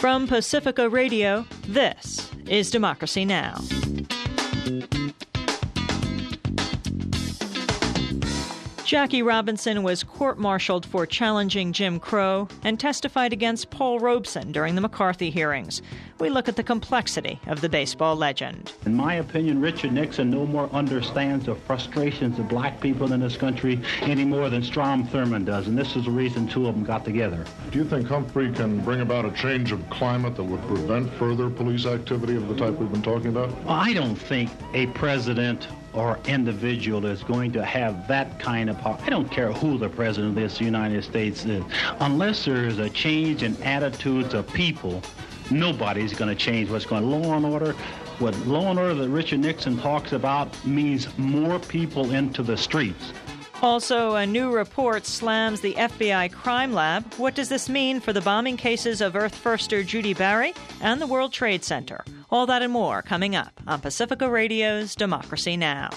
From Pacifica Radio, this is Democracy Now! Jackie Robinson was court-martialed for challenging Jim Crow and testified against Paul Robeson during the McCarthy hearings. We look at the complexity of the baseball legend. In my opinion, Richard Nixon no more understands the frustrations of black people in this country any more than Strom Thurmond does, and this is the reason two of them got together. Do you think Humphrey can bring about a change of climate that would prevent further police activity of the type we've been talking about? Well, I don't think a president or individual is going to have that kind of power. I don't care who the president of this United States is. Unless there is a change in attitudes of people, nobody's going to change what's going on. Law and order, what law and order that Richard Nixon talks about means more people into the streets. Also, a new report slams the FBI crime lab. What does this mean for the bombing cases of Earth Firster Judy Barry and the World Trade Center? All that and more coming up on Pacifica Radio's Democracy Now!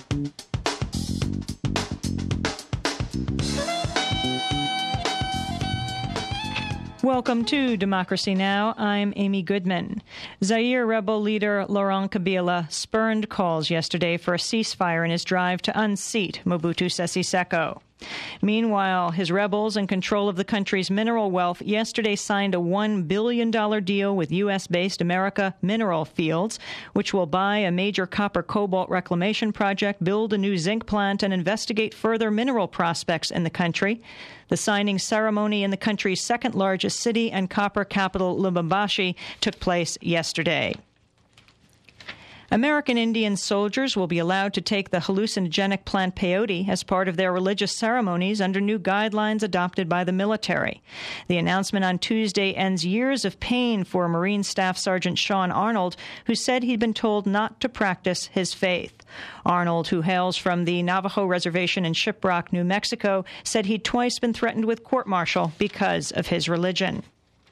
Welcome to Democracy Now! I'm Amy Goodman. Zaire rebel leader Laurent Kabila spurned calls yesterday for a ceasefire in his drive to unseat Mobutu Sese Seko. Meanwhile, his rebels in control of the country's mineral wealth yesterday signed a $1 billion deal with U.S.-based America Mineral Fields, which will buy a major copper-cobalt reclamation project, build a new zinc plant, and investigate further mineral prospects in the country. The signing ceremony in the country's second-largest city and copper capital, Lubumbashi, took place yesterday. American Indian soldiers will be allowed to take the hallucinogenic plant peyote as part of their religious ceremonies under new guidelines adopted by the military. The announcement on Tuesday ends years of pain for Marine Staff Sergeant Sean Arnold, who said he'd been told not to practice his faith. Arnold, who hails from the Navajo Reservation in Shiprock, New Mexico, said he'd twice been threatened with court-martial because of his religion.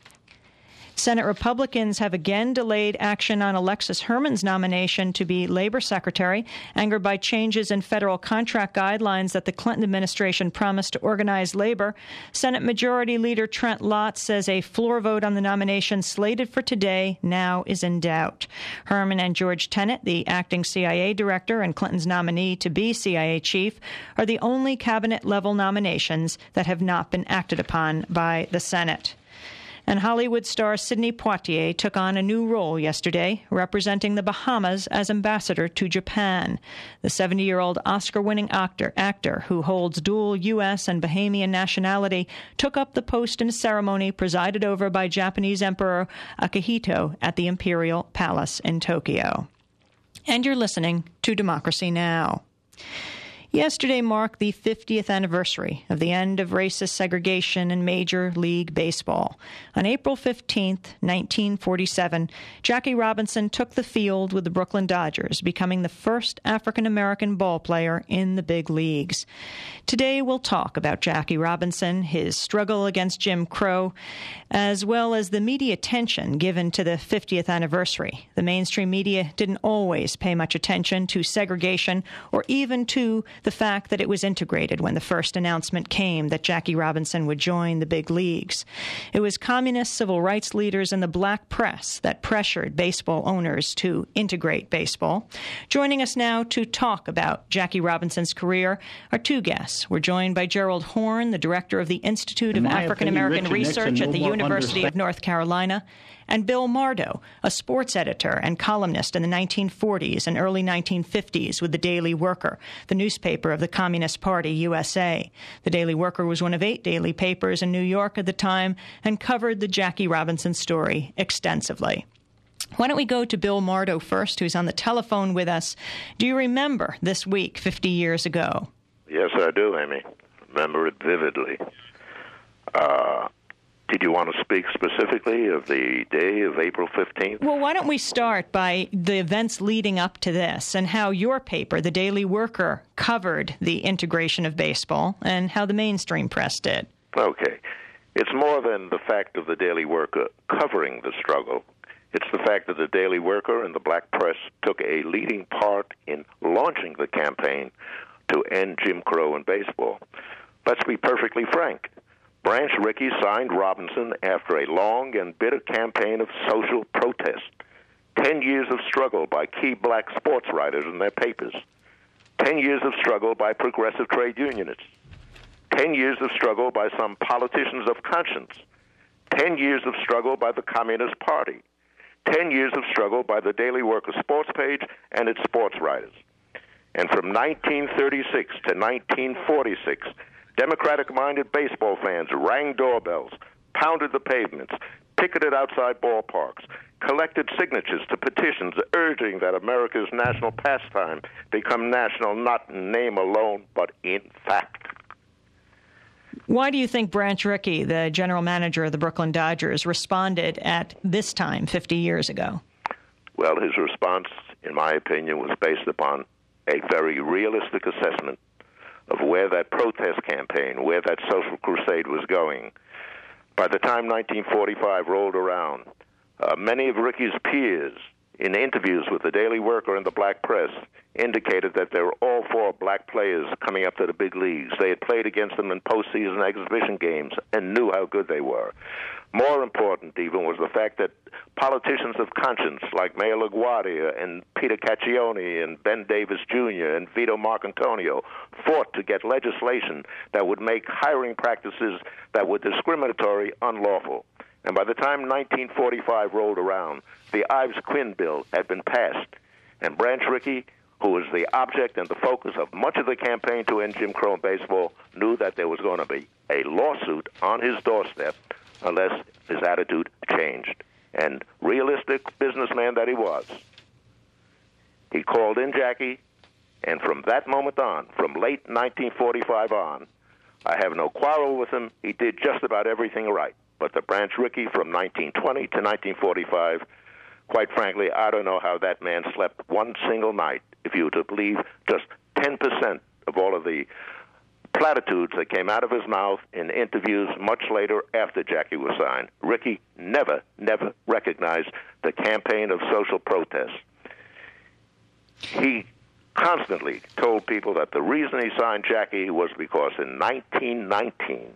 Senate Republicans have again delayed action on Alexis Herman's nomination to be labor secretary, angered by changes in federal contract guidelines that the Clinton administration promised to organize labor. Senate Majority Leader Trent Lott says a floor vote on the nomination slated for today now is in doubt. Herman and George Tenet, the acting CIA director and Clinton's nominee to be CIA chief, are the only cabinet-level nominations that have not been acted upon by the Senate. And Hollywood star Sidney Poitier took on a new role yesterday, representing the Bahamas as ambassador to Japan. The 70-year-old Oscar-winning actor who holds dual U.S. and Bahamian nationality took up the post in a ceremony presided over by Japanese Emperor Akihito at the Imperial Palace in Tokyo. And you're listening to Democracy Now! Yesterday marked the 50th anniversary of the end of racist segregation in Major League Baseball. On April 15, 1947, Jackie Robinson took the field with the Brooklyn Dodgers, becoming the first African-American ball player in the big leagues. Today we'll talk about Jackie Robinson, his struggle against Jim Crow, as well as the media attention given to the 50th anniversary. The mainstream media didn't always pay much attention to segregation or even to the fact that it was integrated when the first announcement came that Jackie Robinson would join the big leagues. It was communist civil rights leaders and the black press that pressured baseball owners to integrate baseball. Joining us now to talk about Jackie Robinson's career are two guests. We're joined by Gerald Horne, the director of the Institute of African American Research at the University of North Carolina, and Bill Mardo, a sports editor and columnist in the 1940s and early 1950s with the Daily Worker, the newspaper of the Communist Party, USA. The Daily Worker was one of 8 daily papers in New York at the time and covered the Jackie Robinson story extensively. Why don't we go to Bill Mardo first, who's on the telephone with us. Do you remember this week 50 years ago? Yes, I do, Amy. Remember it vividly. Did you want to speak specifically of the day of April 15th? Well, why don't we start by the events leading up to this and how your paper, The Daily Worker, covered the integration of baseball and how the mainstream press did. Okay. It's more than the fact of the Daily Worker covering the struggle. It's the fact that the Daily Worker and the black press took a leading part in launching the campaign to end Jim Crow in baseball. Let's be perfectly frank. Branch Rickey signed Robinson after a long and bitter campaign of social protest. 10 years of struggle by key black sports writers in their papers. 10 years of struggle by progressive trade unionists. 10 years of struggle by some politicians of conscience. 10 years of struggle by the Communist Party. 10 years of struggle by the Daily Worker sports page and its sports writers. And from 1936 to 1946, Democratic-minded baseball fans rang doorbells, pounded the pavements, picketed outside ballparks, collected signatures to petitions urging that America's national pastime become national not in name alone, but in fact. Why do you think Branch Rickey, the general manager of the Brooklyn Dodgers, responded at this time 50 years ago? Well, his response, in my opinion, was based upon a very realistic assessment of where that protest campaign, where that social crusade was going. By the time 1945 rolled around, many of Rickey's peers in interviews with the Daily Worker and the black press indicated that they were all for black players coming up to the big leagues. They had played against them in postseason exhibition games and knew how good they were. More important, even, was the fact that politicians of conscience like Mayor LaGuardia and Peter Caccione and Ben Davis Jr. and Vito Marcantonio fought to get legislation that would make hiring practices that were discriminatory unlawful. And by the time 1945 rolled around, the Ives-Quinn bill had been passed. And Branch Rickey, who was the object and the focus of much of the campaign to end Jim Crow in baseball, knew that there was going to be a lawsuit on his doorstep unless his attitude changed. And realistic businessman that he was, he called in Jackie, and from that moment on, from late 1945 on, I have no quarrel with him. He did just about everything right. But the Branch Rickey from 1920 to 1945, quite frankly, I don't know how that man slept one single night, if you were to believe just 10% of all of the platitudes that came out of his mouth in interviews much later after Jackie was signed. Rickey never recognized the campaign of social protest. He constantly told people that the reason he signed Jackie was because in 1919,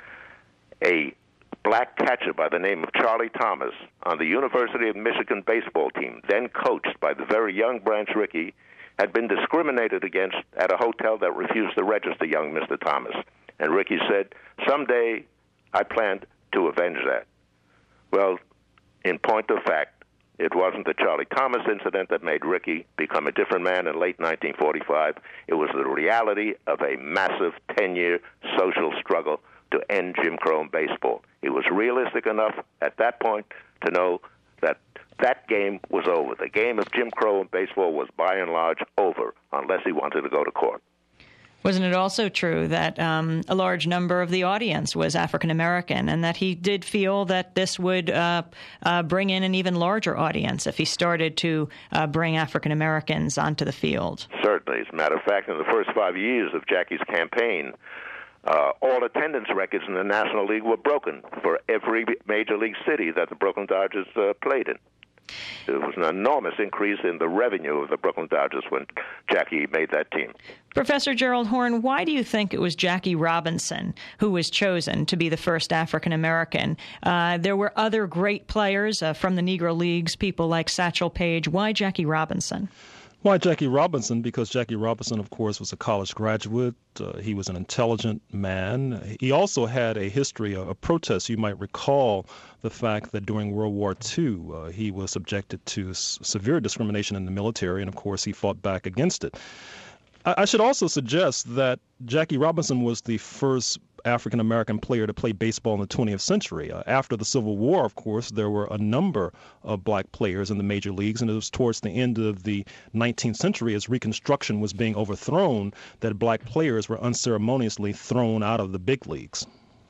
a black catcher by the name of Charlie Thomas on the University of Michigan baseball team, then coached by the very young Branch Rickey, had been discriminated against at a hotel that refused to register young Mr. Thomas. And Rickey said, someday I planned to avenge that. Well, in point of fact, it wasn't the Charlie Thomas incident that made Rickey become a different man in late 1945. It was the reality of a massive 10-year social struggle to end Jim Crow in baseball. He was realistic enough at that point to know that that game was over. The game of Jim Crow in baseball was by and large over unless he wanted to go to court. Wasn't it also true that a large number of the audience was African American, and that he did feel that this would bring in an even larger audience if he started to bring African Americans onto the field? Certainly. As a matter of fact, in the first 5 years of Jackie's campaign, all attendance records in the National League were broken for every major league city that the Brooklyn Dodgers played in. There was an enormous increase in the revenue of the Brooklyn Dodgers when Jackie made that team. Professor Gerald Horne, why do you think it was Jackie Robinson who was chosen to be the first African American? There were other great players from the Negro Leagues, people like Satchel Paige. Why Jackie Robinson? Why Jackie Robinson? Because Jackie Robinson, of course, was a college graduate. He was an intelligent man. He also had a history of protest. You might recall the fact that during World War II, he was subjected to severe discrimination in the military, and of course, he fought back against it. I should also suggest that Jackie Robinson was the first African-American player to play baseball in the 20th century. After the Civil War, of course, there were a number of black players in the major leagues, and it was towards the end of the 19th century, as Reconstruction was being overthrown, that black players were unceremoniously thrown out of the big leagues.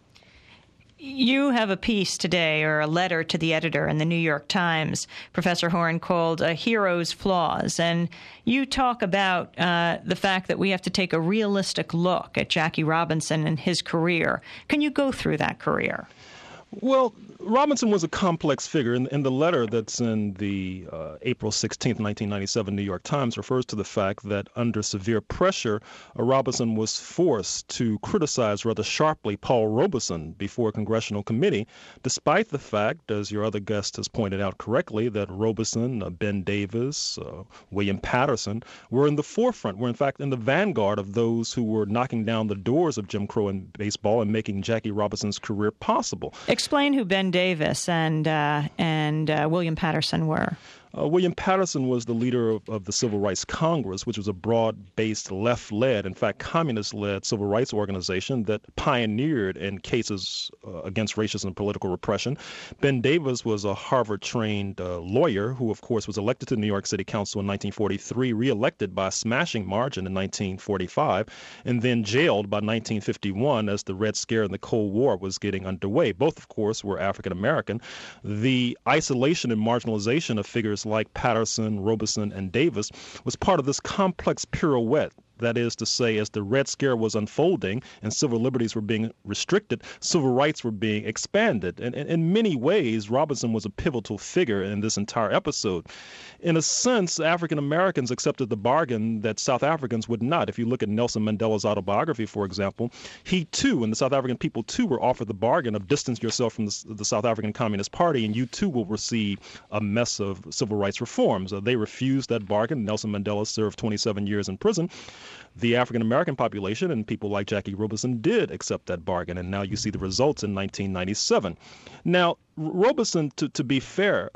You have a piece today, or a letter to the editor in the New York Times, Professor Horne, called A Hero's Flaws. And you talk about the fact that we have to take a realistic look at Jackie Robinson and his career. Can you go through that career? Well, Robinson was a complex figure, and the letter that's in the April 16th, 1997 New York Times refers to the fact that under severe pressure, Robinson was forced to criticize rather sharply Paul Robeson before a congressional committee, despite the fact, as your other guest has pointed out correctly, that Robeson, Ben Davis, William Patterson were in the forefront, were in fact in the vanguard of those who were knocking down the doors of Jim Crow in baseball and making Jackie Robinson's career possible. Explain who Ben Davis and William Patterson were. William Patterson was the leader of the Civil Rights Congress, which was a broad-based, left-led, in fact, communist-led civil rights organization that pioneered in cases against racism and political repression. Ben Davis was a Harvard-trained lawyer who, of course, was elected to the New York City Council in 1943, reelected by a smashing margin in 1945, and then jailed by 1951 as the Red Scare and the Cold War was getting underway. Both, of course, were African-American. The isolation and marginalization of figures like Patterson, Robeson, and Davis was part of this complex pirouette. That is to say, as the Red Scare was unfolding and civil liberties were being restricted, civil rights were being expanded. And in many ways, Robinson was a pivotal figure in this entire episode. In a sense, African Americans accepted the bargain that South Africans would not. If you look at Nelson Mandela's autobiography, for example, he too, and the South African people too, were offered the bargain of distance yourself from the South African Communist Party, and you too will receive a mess of civil rights reforms. They refused that bargain. Nelson Mandela served 27 years in prison. The African-American population and people like Jackie Robinson did accept that bargain, and now you see the results in 1997. Now, Robinson, to be fair,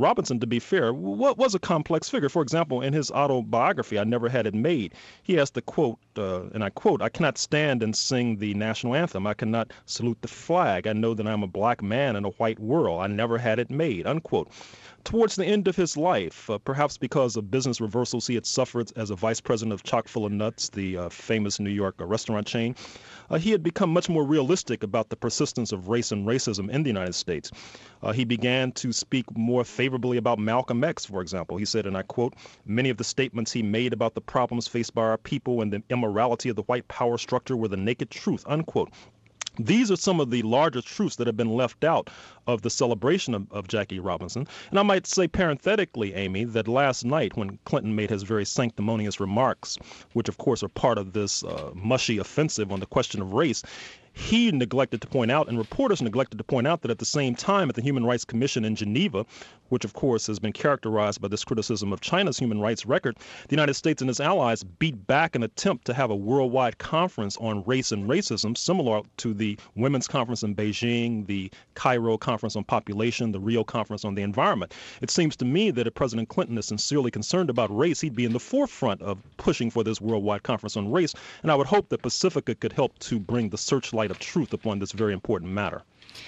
was a complex figure. For example, in his autobiography, I Never Had It Made, he has the quote, and I quote, "I cannot stand and sing the national anthem. I cannot salute the flag. I know that I'm a black man in a white world. I never had it made," unquote. Towards the end of his life, perhaps because of business reversals he had suffered as a vice president of Chock-full of Nuts, the famous New York restaurant chain, he had become much more realistic about the persistence of race and racism in the United States. He began to speak more favorably about Malcolm X, for example. He said, and I quote, "Many of the statements he made about the problems faced by our people and the immorality of the white power structure were the naked truth," unquote. These are some of the larger truths that have been left out of the celebration of Jackie Robinson. And I might say parenthetically, Amy, that last night when Clinton made his very sanctimonious remarks, which of course are part of this mushy offensive on the question of race, he neglected to point out, and reporters neglected to point out, that at the same time at the Human Rights Commission in Geneva, which of course has been characterized by this criticism of China's human rights record, the United States and its allies beat back an attempt to have a worldwide conference on race and racism, similar to the Women's Conference in Beijing, the Cairo Conference on Population, the Rio Conference on the Environment. It seems to me that if President Clinton is sincerely concerned about race, he'd be in the forefront of pushing for this worldwide conference on race, and I would hope that Pacifica could help to bring the searchlight of truth upon this very important matter.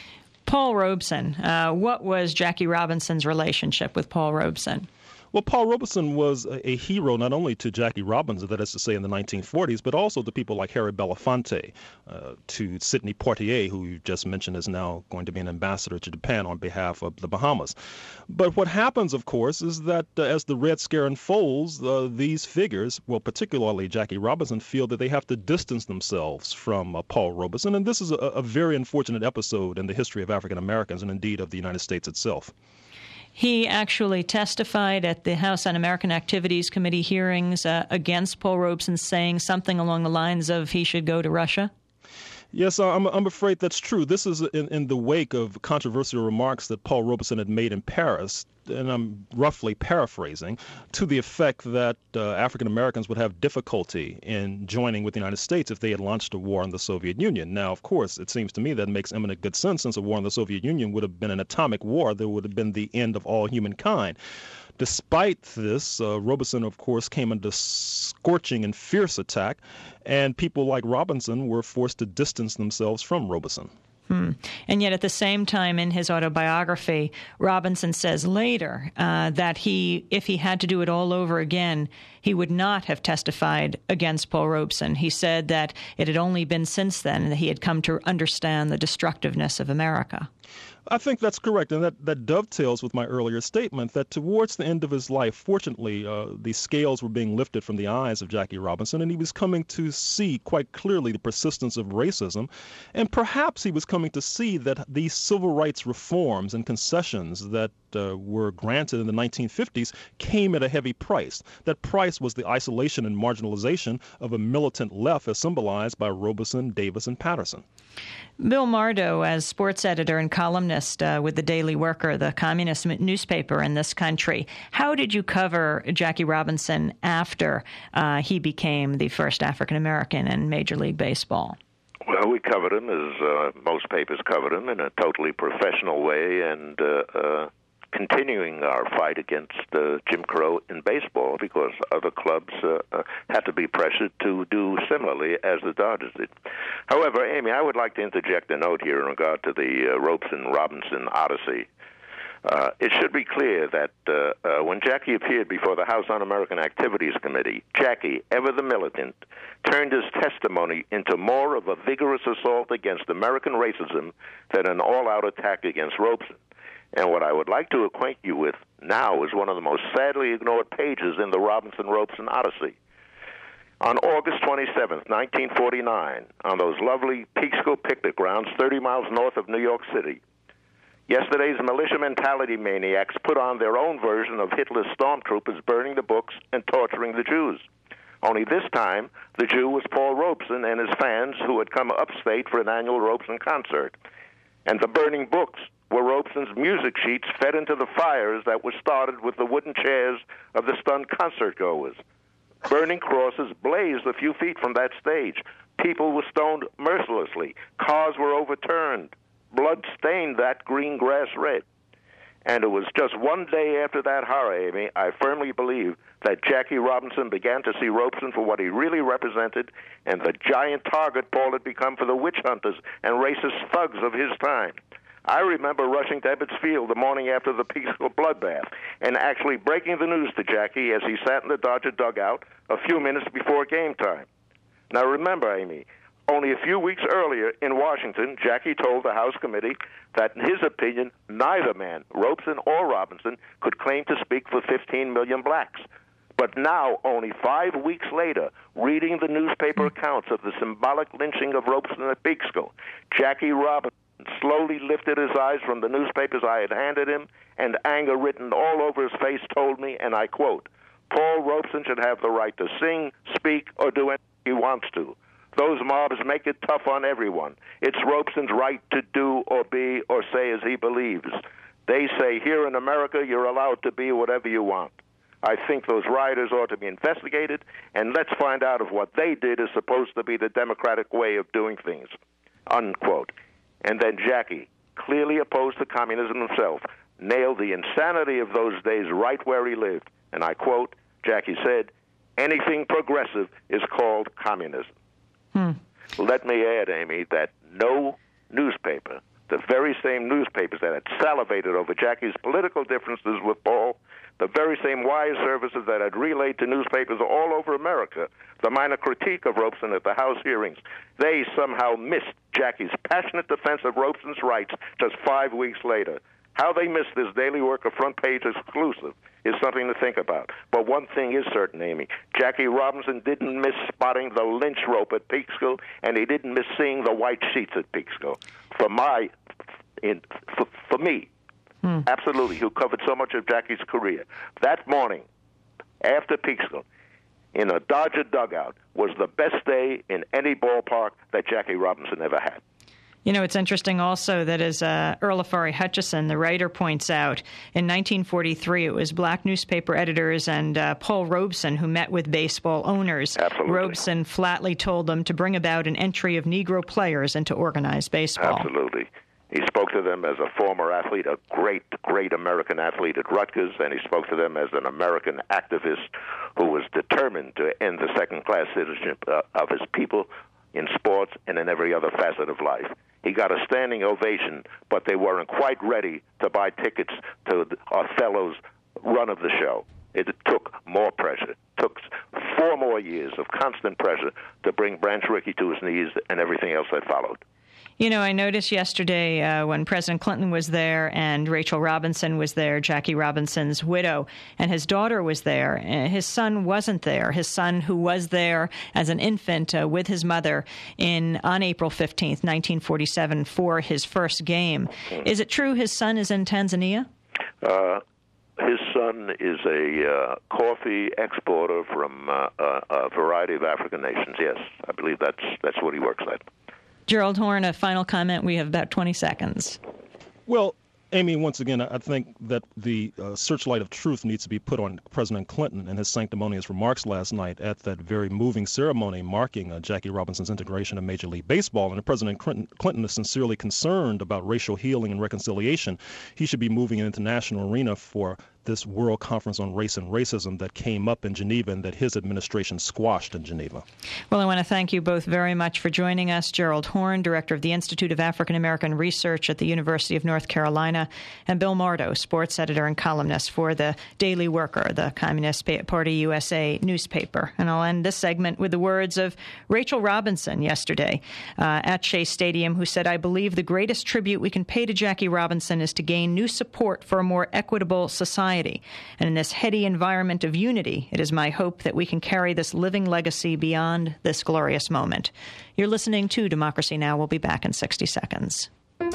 Paul Robeson. What was Jackie Robinson's relationship with Paul Robeson? Well, Paul Robeson was a hero not only to Jackie Robinson, that is to say in the 1940s, but also to people like Harry Belafonte, to Sidney Poitier, who you just mentioned is now going to be an ambassador to Japan on behalf of the Bahamas. But what happens, of course, is that as the Red Scare unfolds, these figures, well, particularly Jackie Robinson, feel that they have to distance themselves from Paul Robeson. And this is a very unfortunate episode in the history of African Americans and indeed of the United States itself. He actually testified at the House Un-American Activities Committee hearings against Paul Robeson, saying something along the lines of he should go to Russia. Yes, I'm afraid that's true. This is in the wake of controversial remarks that Paul Robeson had made in Paris, and I'm roughly paraphrasing, to the effect that African Americans would have difficulty in joining with the United States if they had launched a war on the Soviet Union. Now, of course, it seems to me that makes eminent good sense, since a war on the Soviet Union would have been an atomic war that would have been the end of all humankind. Despite this, Robeson, of course, came under scorching and fierce attack, and people like Robinson were forced to distance themselves from Robeson. And yet at the same time in his autobiography, Robinson says later that if he had to do it all over again, he would not have testified against Paul Robeson. He said that it had only been since then that he had come to understand the destructiveness of America. I think that's correct, and that dovetails with my earlier statement that towards the end of his life, fortunately, the scales were being lifted from the eyes of Jackie Robinson, and he was coming to see quite clearly the persistence of racism, and perhaps he was coming to see that these civil rights reforms and concessions that were granted in the 1950s came at a heavy price. That price was the isolation and marginalization of a militant left as symbolized by Robeson, Davis, and Patterson. Bill Mardo, as sports editor and columnist with the Daily Worker, the communist newspaper in this country, how did you cover Jackie Robinson after he became the first African-American in Major League Baseball? Well, we covered him, as most papers covered him, in a totally professional way, and continuing our fight against Jim Crow in baseball, because other clubs had to be pressured to do similarly as the Dodgers did. However, Amy, I would like to interject a note here in regard to the Robeson-Robinson Odyssey. It should be clear that when Jackie appeared before the House Un-American Activities Committee, Jackie, ever the militant, turned his testimony into more of a vigorous assault against American racism than an all-out attack against Robeson. And what I would like to acquaint you with now is one of the most sadly ignored pages in the Robinson-Robeson Odyssey. On August 27, 1949, on those lovely Peekskill picnic grounds 30 miles north of New York City, yesterday's militia mentality maniacs put on their own version of Hitler's stormtroopers burning the books and torturing the Jews. Only this time, the Jew was Paul Robeson and his fans who had come upstate for an annual Robeson concert. And the burning books were Robeson's music sheets fed into the fires that were started with the wooden chairs of the stunned concert-goers. Burning crosses blazed a few feet from that stage. People were stoned mercilessly. Cars were overturned. Blood stained that green grass red. And it was just one day after that horror, Amy, I firmly believe that Jackie Robinson began to see Robeson for what he really represented and the giant target Paul had become for the witch hunters and racist thugs of his time. I remember rushing to Ebbets Field the morning after the Peekskill bloodbath and actually breaking the news to Jackie as he sat in the Dodger dugout a few minutes before game time. Now remember, Amy, only a few weeks earlier in Washington, Jackie told the House committee that in his opinion, neither man, Robeson or Robinson, could claim to speak for 15 million blacks. But now, only 5 weeks later, reading the newspaper accounts of the symbolic lynching of Robeson at Peekskill, Jackie Robinson slowly lifted his eyes from the newspapers I had handed him, and anger written all over his face told me, and I quote, "Paul Robeson should have the right to sing, speak, or do anything he wants to. Those mobs make it tough on everyone. It's Robeson's right to do or be or say as he believes. They say here in America you're allowed to be whatever you want. I think those rioters ought to be investigated, and let's find out if what they did is supposed to be the democratic way of doing things." Unquote. And then Jackie, clearly opposed to communism himself, nailed the insanity of those days right where he lived. And I quote, Jackie said, "Anything progressive is called communism." Let me add, Amy, that no newspaper, the very same newspapers that had salivated over Jackie's political differences with Paul, the very same wire services that had relayed to newspapers all over America the minor critique of Robeson at the House hearings, they somehow missed Jackie's passionate defense of Robeson's rights just 5 weeks later. How they missed this Daily Worker front page exclusive is something to think about. But one thing is certain, Amy. Jackie Robinson didn't miss spotting the lynch rope at Peekskill, and he didn't miss seeing the white sheets at Peekskill. For me, absolutely, who covered so much of Jackie's career, that morning after Peekskill, in a Dodger dugout, was the best day in any ballpark that Jackie Robinson ever had. You know, it's interesting also that as Earl Afari Hutchison, the writer, points out, in 1943 it was black newspaper editors and Paul Robeson who met with baseball owners. Absolutely. Robeson flatly told them to bring about an entry of Negro players into organized baseball. Absolutely. He spoke to them as a former athlete, a great American athlete at Rutgers, and he spoke to them as an American activist who was determined to end the second-class citizenship of his people in sports and in every other facet of life. He got a standing ovation, but they weren't quite ready to buy tickets to Othello's run of the show. It took more pressure. It took 4 more years of constant pressure to bring Branch Rickey to his knees and everything else that followed. You know, I noticed yesterday when President Clinton was there and Rachel Robinson was there, Jackie Robinson's widow, and his daughter was there. His son wasn't there. His son, who was there as an infant with his mother on April 15th, 1947, for his first game. Is it true his son is in Tanzania? His son is a coffee exporter from a variety of African nations. Yes, I believe that's what he works at. Gerald Horne, a final comment. We have about 20 seconds. Well, Amy, once again, I think that the searchlight of truth needs to be put on President Clinton and his sanctimonious remarks last night at that very moving ceremony marking Jackie Robinson's integration of Major League Baseball. And if President Clinton is sincerely concerned about racial healing and reconciliation, he should be moving an international arena for this World Conference on Race and Racism that came up in Geneva and that his administration squashed in Geneva. Well, I want to thank you both very much for joining us. Gerald Horne, Director of the Institute of African American Research at the University of North Carolina, and Bill Mardo, sports editor and columnist for the Daily Worker, the Communist Party USA newspaper. And I'll end this segment with the words of Rachel Robinson yesterday at Shea Stadium, who said, "I believe the greatest tribute we can pay to Jackie Robinson is to gain new support for a more equitable society. And in this heady environment of unity, it is my hope that we can carry this living legacy beyond this glorious moment." You're listening to Democracy Now! We'll be back in 60 seconds.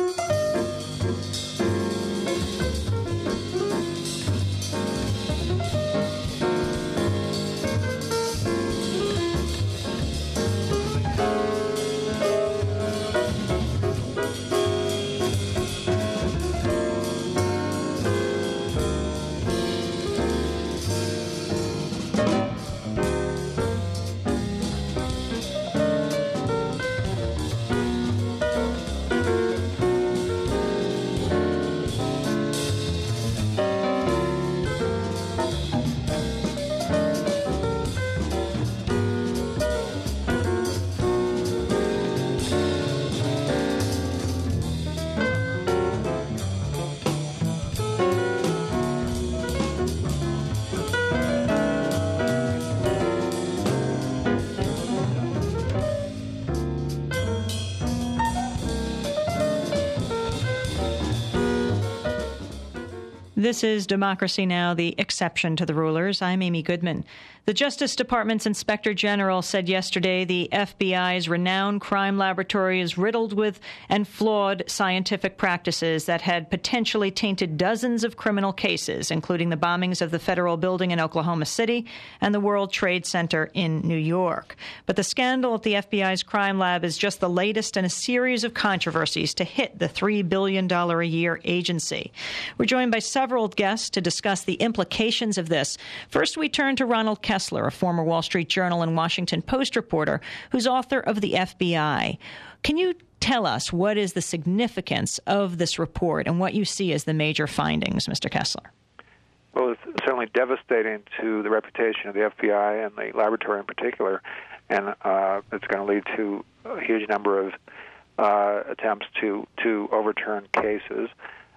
This is Democracy Now!, the exception to the rulers. I'm Amy Goodman. The Justice Department's Inspector General said yesterday the FBI's renowned crime laboratory is riddled with and flawed scientific practices that had potentially tainted dozens of criminal cases, including the bombings of the federal building in Oklahoma City and the World Trade Center in New York. But the scandal at the FBI's crime lab is just the latest in a series of controversies to hit the $3 billion a year agency. We're joined by several guests to discuss the implications of this. First, we turn to Ronald Kessler, a former Wall Street Journal and Washington Post reporter who's author of The FBI. Can you tell us what is the significance of this report and what you see as the major findings, Mr. Kessler? Well, it's certainly devastating to the reputation of the FBI and the laboratory in particular, and it's going to lead to a huge number of attempts to overturn cases.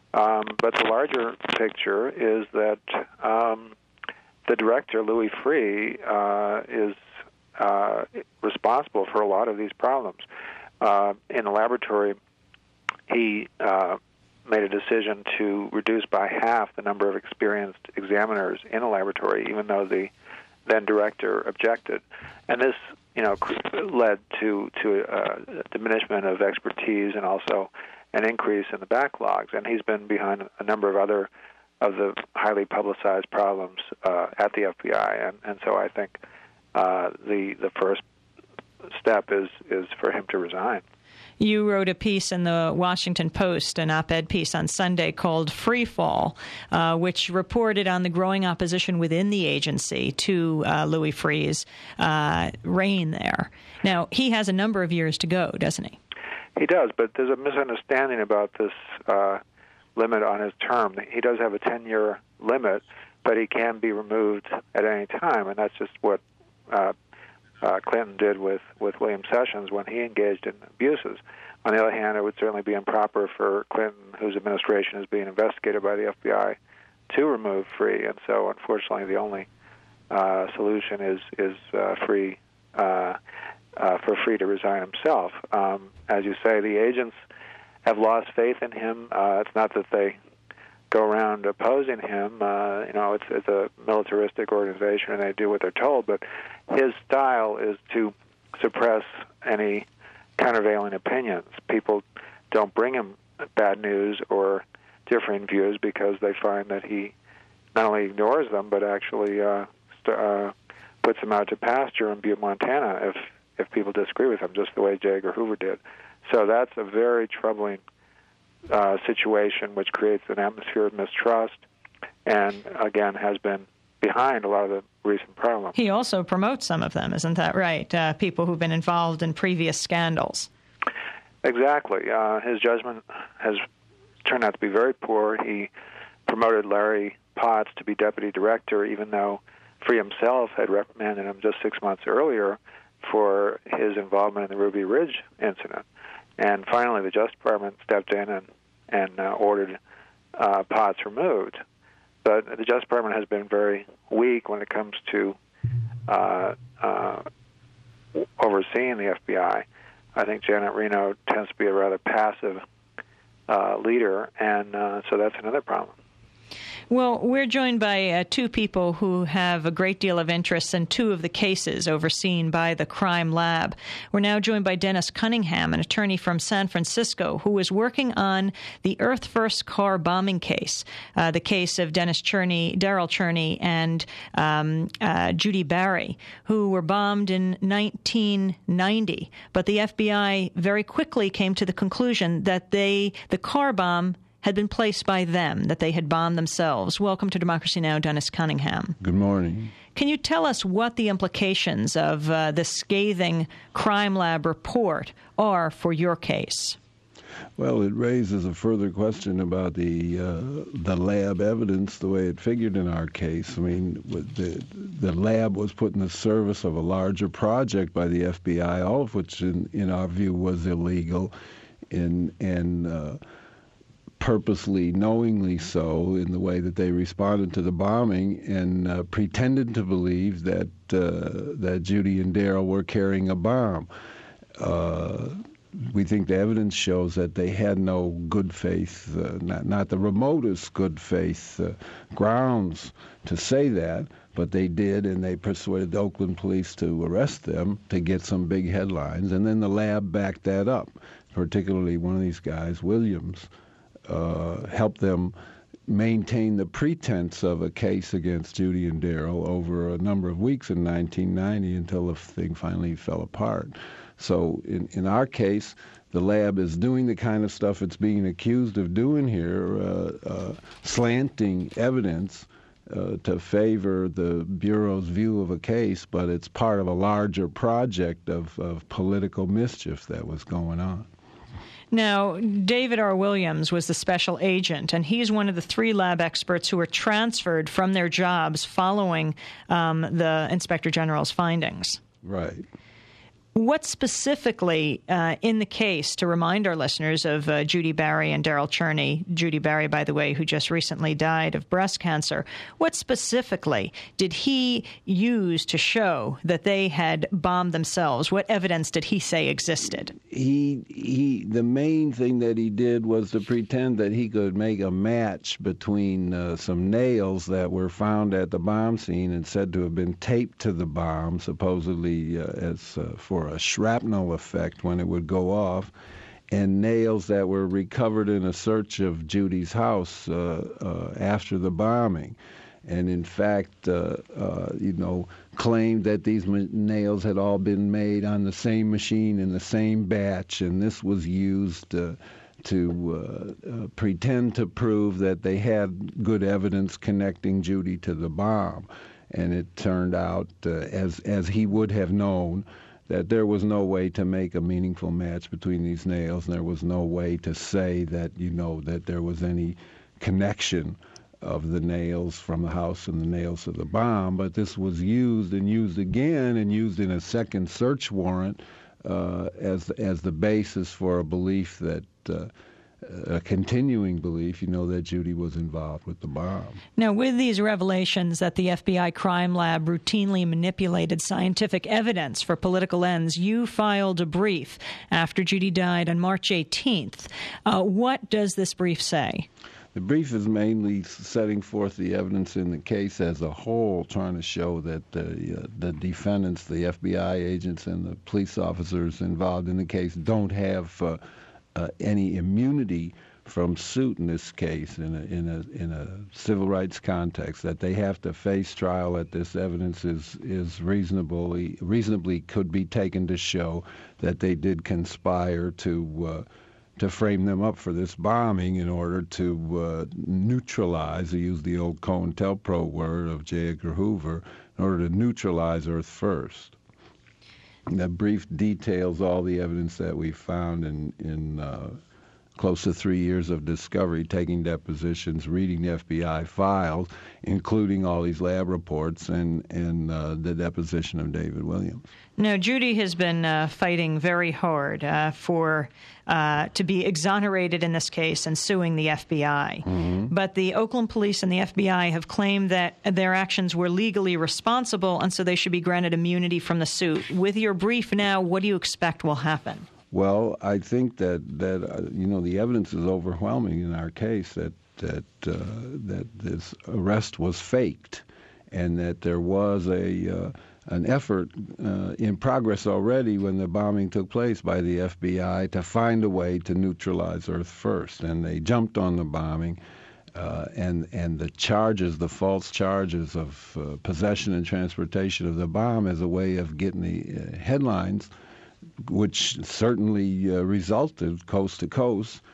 But the larger picture is that the director, Louis Freeh, is responsible for a lot of these problems. In the laboratory, he made a decision to reduce by half the number of experienced examiners in the laboratory, even though the then director objected. And this, led to a diminishment of expertise and also an increase in the backlogs. And he's been behind a number of other of the highly publicized problems at the FBI. And so I think the first step is for him to resign. You wrote a piece in the Washington Post, an op-ed piece on Sunday called Free Fall, which reported on the growing opposition within the agency to Louis Freeh's reign there. Now, he has a number of years to go, doesn't he? He does, but there's a misunderstanding about this limit on his term. He does have a 10-year limit, but he can be removed at any time, and that's just what Clinton did with William Sessions when he engaged in abuses. On the other hand, it would certainly be improper for Clinton, whose administration is being investigated by the FBI, to remove Freeh. And so, unfortunately, the only solution is Freeh for free to resign himself. As you say, the agents have lost faith in him. It's not that they go around opposing him. It's a militaristic organization, and they do what they're told. But his style is to suppress any countervailing opinions. People don't bring him bad news or differing views because they find that he not only ignores them, but actually puts them out to pasture in Butte, Montana, if people disagree with him, just the way J. Edgar Hoover did. So that's a very troubling situation, which creates an atmosphere of mistrust, and again has been behind a lot of the recent problems. He also promotes some of them, isn't that right? People who've been involved in previous scandals. Exactly. His judgment has turned out to be very poor. He promoted Larry Potts to be deputy director, even though Free himself had reprimanded him just 6 months earlier for his involvement in the Ruby Ridge incident. And finally, the Justice Department stepped in and ordered Potts removed. But the Justice Department has been very weak when it comes to overseeing the FBI. I think Janet Reno tends to be a rather passive leader, and so that's another problem. Well, we're joined by two people who have a great deal of interest in two of the cases overseen by the Crime Lab. We're now joined by Dennis Cunningham, an attorney from San Francisco, who is working on the Earth First car bombing case, the case of Daryl Cherney and Judy Barry, who were bombed in 1990. But the FBI very quickly came to the conclusion that the car bomb had been placed by them, that they had bombed themselves. Welcome to Democracy Now!, Dennis Cunningham. Good morning. Can you tell us what the implications of the scathing Crime Lab report are for your case? Well, it raises a further question about the lab evidence, the way it figured in our case. I mean, the lab was put in the service of a larger project by the FBI, all of which, in our view, was illegal and purposely, knowingly so, in the way that they responded to the bombing, and pretended to believe that Judy and Daryl were carrying a bomb. We think the evidence shows that they had no good faith, not the remotest good faith grounds to say that, but they did, and they persuaded the Oakland police to arrest them to get some big headlines, and then the lab backed that up, particularly one of these guys, Williams, helped them maintain the pretense of a case against Judy and Daryl over a number of weeks in 1990 until the thing finally fell apart. So in our case, the lab is doing the kind of stuff it's being accused of doing here, slanting evidence to favor the Bureau's view of a case, but it's part of a larger project of political mischief that was going on. Now, David R. Williams was the special agent, and he's one of the 3 lab experts who were transferred from their jobs following the Inspector General's findings. Right. What specifically in the case, to remind our listeners of Judy Barry and Daryl Cherney, Judy Barry, by the way, who just recently died of breast cancer, what specifically did he use to show that they had bombed themselves? What evidence did he say existed? The main thing that he did was to pretend that he could make a match between some nails that were found at the bomb scene and said to have been taped to the bomb, supposedly as for a shrapnel effect when it would go off, and nails that were recovered in a search of Judy's house after the bombing. And in fact, claimed that these nails had all been made on the same machine in the same batch, and this was used to pretend to prove that they had good evidence connecting Judy to the bomb. And it turned out, as he would have known, that there was no way to make a meaningful match between these nails, and there was no way to say that, that there was any connection of the nails from the house and the nails of the bomb. But this was used and used again and used in a second search warrant as the basis for a belief that a continuing belief, that Judy was involved with the bomb. Now, with these revelations that the FBI crime lab routinely manipulated scientific evidence for political ends, you filed a brief after Judy died on March 18th. What does this brief say? The brief is mainly setting forth the evidence in the case as a whole, trying to show that the defendants, the FBI agents, and the police officers involved in the case don't have any immunity from suit in this case in a civil rights context, that they have to face trial, that this evidence is reasonably could be taken to show that they did conspire to frame them up for this bombing in order to neutralize, to use the old COINTELPRO word of J. Edgar Hoover, in order to neutralize Earth First. The brief details all the evidence that we found in close to 3 years of discovery, taking depositions, reading the FBI files, including all these lab reports and the deposition of David Williams. Now, Judy has been fighting very hard to be exonerated in this case and suing the FBI. Mm-hmm. But the Oakland police and the FBI have claimed that their actions were legally responsible, and so they should be granted immunity from the suit. With your brief now, what do you expect will happen? Well, I think that the evidence is overwhelming in our case that this arrest was faked, and that there was an effort in progress already when the bombing took place by the FBI to find a way to neutralize Earth First, and they jumped on the bombing. And the charges, the false charges of possession and transportation of the bomb as a way of getting the headlines, which certainly resulted coast to coast,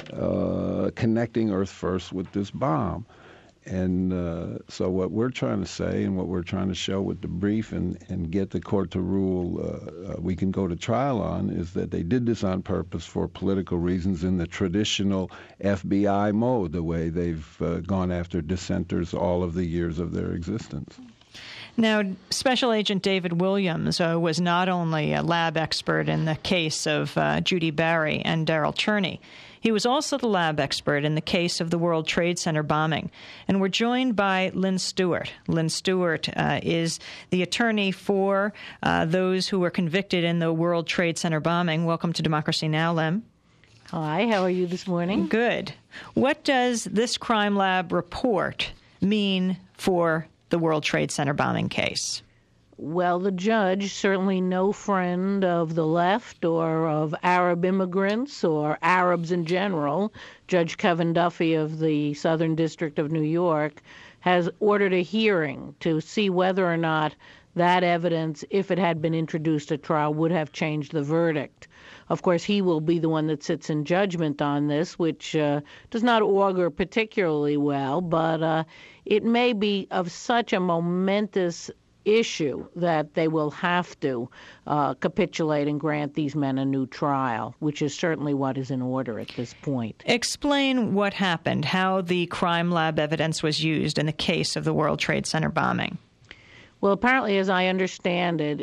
connecting Earth First with this bomb. And so what we're trying to say and what we're trying to show with the brief and get the court to rule we can go to trial on is that they did this on purpose for political reasons in the traditional FBI mode, the way they've gone after dissenters all of the years of their existence. Now, Special Agent David Williams was not only a lab expert in the case of Judy Barry and Darrell Cherney. He was also the lab expert in the case of the World Trade Center bombing. And we're joined by Lynn Stewart. Lynn Stewart is the attorney for those who were convicted in the World Trade Center bombing. Welcome to Democracy Now!, Lynn. Hi, how are you this morning? Good. What does this crime lab report mean for the World Trade Center bombing case? Well, the judge, certainly no friend of the left or of Arab immigrants or Arabs in general, Judge Kevin Duffy of the Southern District of New York, has ordered a hearing to see whether or not that evidence, if it had been introduced at trial, would have changed the verdict. Of course, he will be the one that sits in judgment on this, which does not augur particularly well, but it may be of such a momentous issue that they will have to capitulate and grant these men a new trial, which is certainly what is in order at this point. Explain what happened, how the crime lab evidence was used in the case of the World Trade Center bombing. Well, apparently, as I understand it,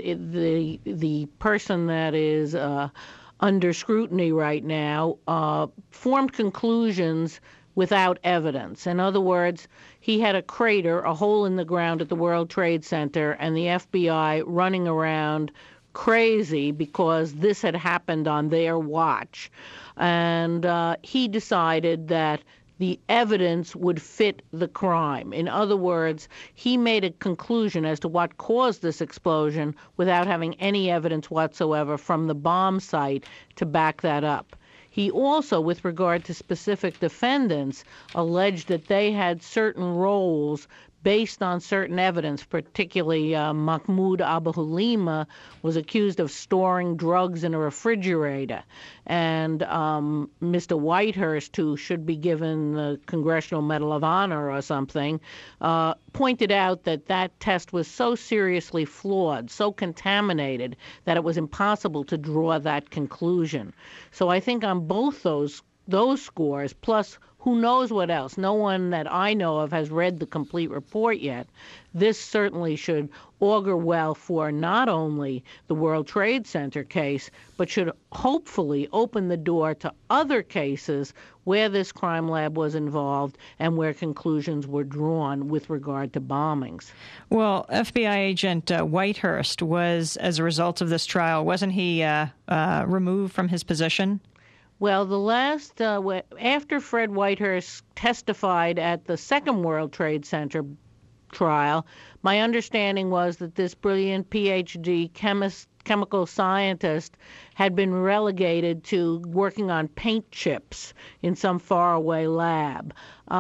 the person that is under scrutiny right now formed conclusions without evidence. In other words, he had a crater, a hole in the ground at the World Trade Center, and the FBI running around crazy because this had happened on their watch. And he decided that the evidence would fit the crime. In other words, he made a conclusion as to what caused this explosion without having any evidence whatsoever from the bomb site to back that up. He also, with regard to specific defendants, alleged that they had certain roles based on certain evidence, particularly Mahmoud Abu Halima was accused of storing drugs in a refrigerator. And Mr. Whitehurst, who should be given the Congressional Medal of Honor or something, pointed out that that test was so seriously flawed, so contaminated, that it was impossible to draw that conclusion. So I think on both those scores, plus who knows what else? No one that I know of has read the complete report yet. This certainly should augur well for not only the World Trade Center case, but should hopefully open the door to other cases where this crime lab was involved and where conclusions were drawn with regard to bombings. Well, FBI agent Whitehurst was, as a result of this trial, wasn't he removed from his position? Well, the last, after Fred Whitehurst testified at the Second World Trade Center trial, my understanding was that this brilliant PhD chemical scientist had been relegated to working on paint chips in some faraway lab.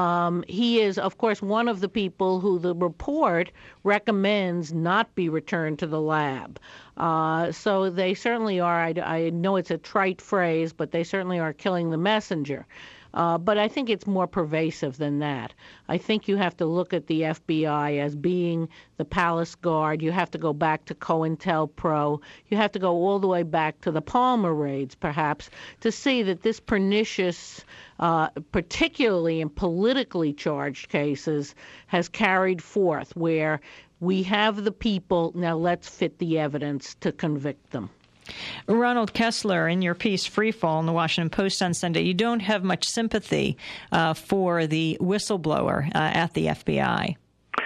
He is, of course, one of the people who the report recommends not be returned to the lab. So they certainly are, I know it's a trite phrase, but they certainly are killing the messenger. But I think it's more pervasive than that. I think you have to look at the FBI as being the palace guard. You have to go back to COINTELPRO. You have to go all the way back to the Palmer raids, perhaps, to see that this pernicious, particularly in politically charged cases, has carried forth where we have the people, now let's fit the evidence to convict them. Ronald Kessler, in your piece Freefall in the Washington Post on Sunday, you don't have much sympathy for the whistleblower at the FBI.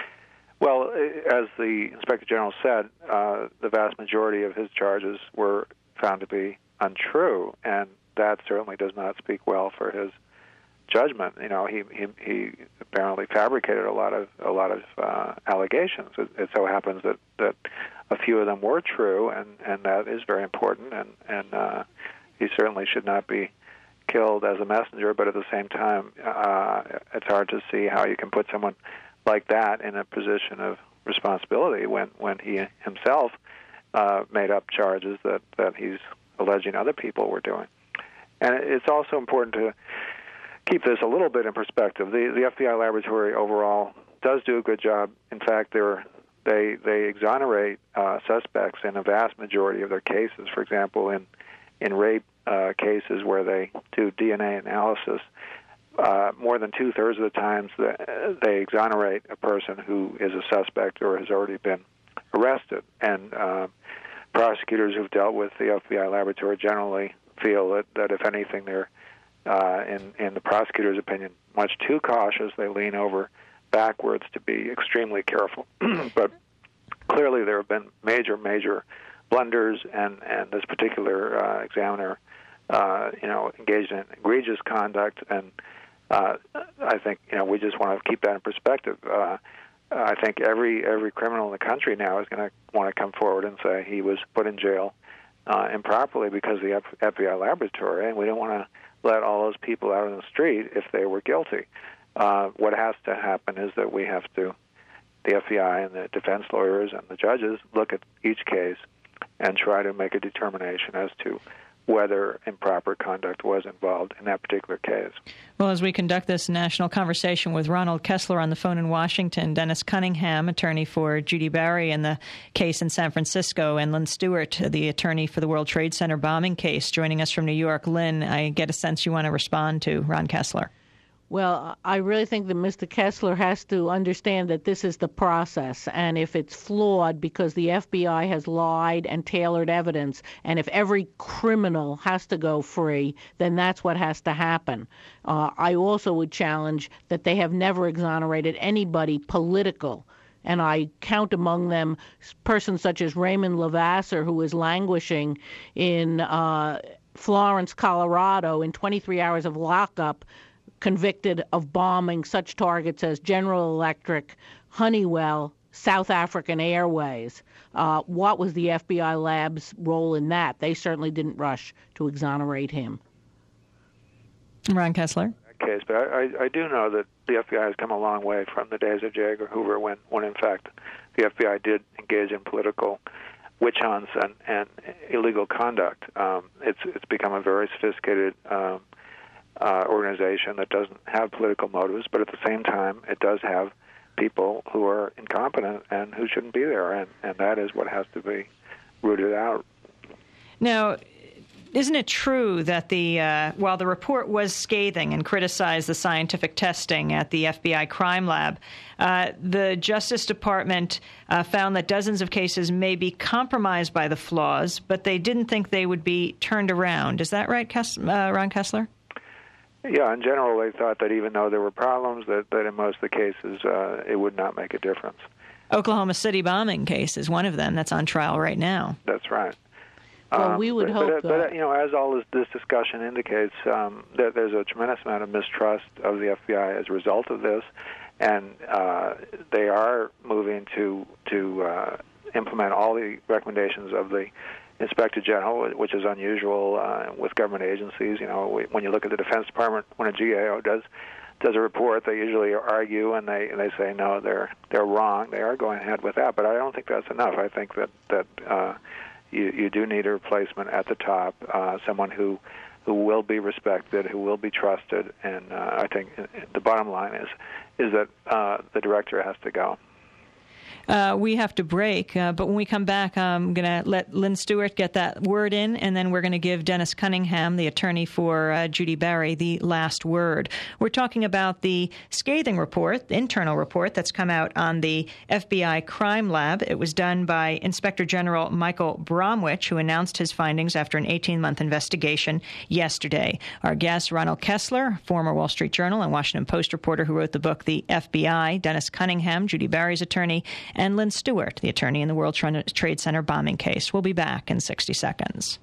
Well, as the Inspector General said, the vast majority of his charges were found to be untrue, and that certainly does not speak well for his judgment. You know, he apparently fabricated a lot of allegations. It so happens that a few of them were true, and that is very important. And he certainly should not be killed as a messenger. But at the same time, it's hard to see how you can put someone like that in a position of responsibility when he himself made up charges that he's alleging other people were doing. And it's also important to keep this a little bit in perspective. The FBI laboratory overall does do a good job. In fact, they exonerate suspects in a vast majority of their cases. For example, in rape cases where they do DNA analysis, more than 2/3 of the times they exonerate a person who is a suspect or has already been arrested. And prosecutors who've dealt with the FBI laboratory generally feel that if anything, they're in the prosecutor's opinion, much too cautious. They lean over backwards to be extremely careful. But clearly there have been major blunders, and this particular examiner, engaged in egregious conduct. And I think we just want to keep that in perspective. I think every criminal in the country now is going to want to come forward and say he was put in jail improperly because of the FBI laboratory, and we don't want to let all those people out on the street if they were guilty. What has to happen is that we have to, the FBI and the defense lawyers and the judges, look at each case and try to make a determination as to whether improper conduct was involved in that particular case. Well, as we conduct this national conversation with Ronald Kessler on the phone in Washington, Dennis Cunningham, attorney for Judy Barry in the case in San Francisco, and Lynn Stewart, the attorney for the World Trade Center bombing case, joining us from New York. Lynn, I get a sense you want to respond to Ron Kessler. Well, I really think that Mr. Kessler has to understand that this is the process, and if it's flawed because the FBI has lied and tailored evidence, and if every criminal has to go free, then that's what has to happen. I also would challenge that they have never exonerated anybody political, and I count among them persons such as Raymond Levasseur, who is languishing in Florence, Colorado, in 23 hours of lockup, convicted of bombing such targets as General Electric, Honeywell, South African Airways. What was the FBI lab's role in that? They certainly didn't rush to exonerate him. Ron Kessler? Case, but I do know that the FBI has come a long way from the days of J. Edgar Hoover when in fact the FBI did engage in political witch hunts and illegal conduct. It's become a very sophisticated organization that doesn't have political motives, but at the same time, it does have people who are incompetent and who shouldn't be there, and that is what has to be rooted out. Now, isn't it true that while the report was scathing and criticized the scientific testing at the FBI crime lab, the Justice Department found that dozens of cases may be compromised by the flaws, but they didn't think they would be turned around. Is that right, Ron Kessler? Yeah, in general, they thought that even though there were problems, that in most of the cases it would not make a difference. Oklahoma City bombing case is one of them that's on trial right now. That's right. Well, we would hope that. But, as all this discussion indicates, that there's a tremendous amount of mistrust of the FBI as a result of this, and they are moving to implement all the recommendations of the Inspector General, which is unusual with government agencies. When you look at the Defense Department, when a GAO does a report, they usually argue and they say no, they're wrong. They are going ahead with that, but I don't think that's enough. I think that you do need a replacement at the top, someone who will be respected, who will be trusted, and I think the bottom line is that the director has to go. We have to break, but when we come back, I'm going to let Lynn Stewart get that word in, and then we're going to give Dennis Cunningham, the attorney for Judy Barry, the last word. We're talking about the scathing report, the internal report that's come out on the FBI crime lab. It was done by Inspector General Michael Bromwich, who announced his findings after an 18-month investigation yesterday. Our guest, Ronald Kessler, former Wall Street Journal and Washington Post reporter who wrote the book The FBI, Dennis Cunningham, Judy Barry's attorney, and Lynn Stewart, the attorney in the World Trade Center bombing case. We'll be back in 60 seconds.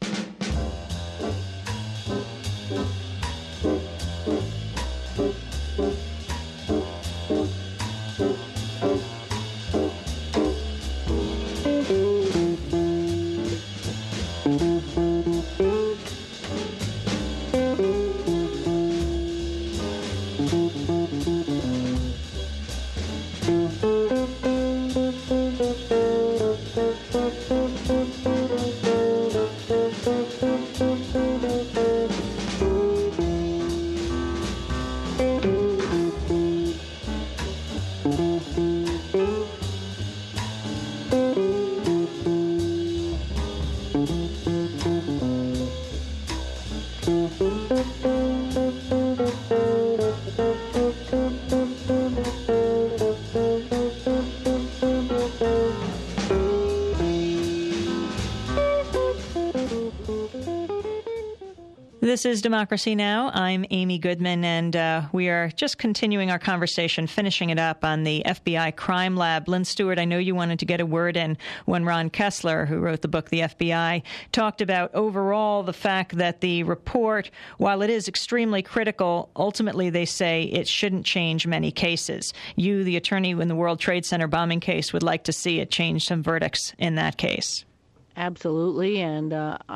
This is Democracy Now! I'm Amy Goodman, and we are just continuing our conversation, finishing it up on the FBI crime lab. Lynn Stewart, I know you wanted to get a word in when Ron Kessler, who wrote the book The FBI, talked about overall the fact that the report, while it is extremely critical, ultimately they say it shouldn't change many cases. You, the attorney in the World Trade Center bombing case, would like to see it change some verdicts in that case. Absolutely, and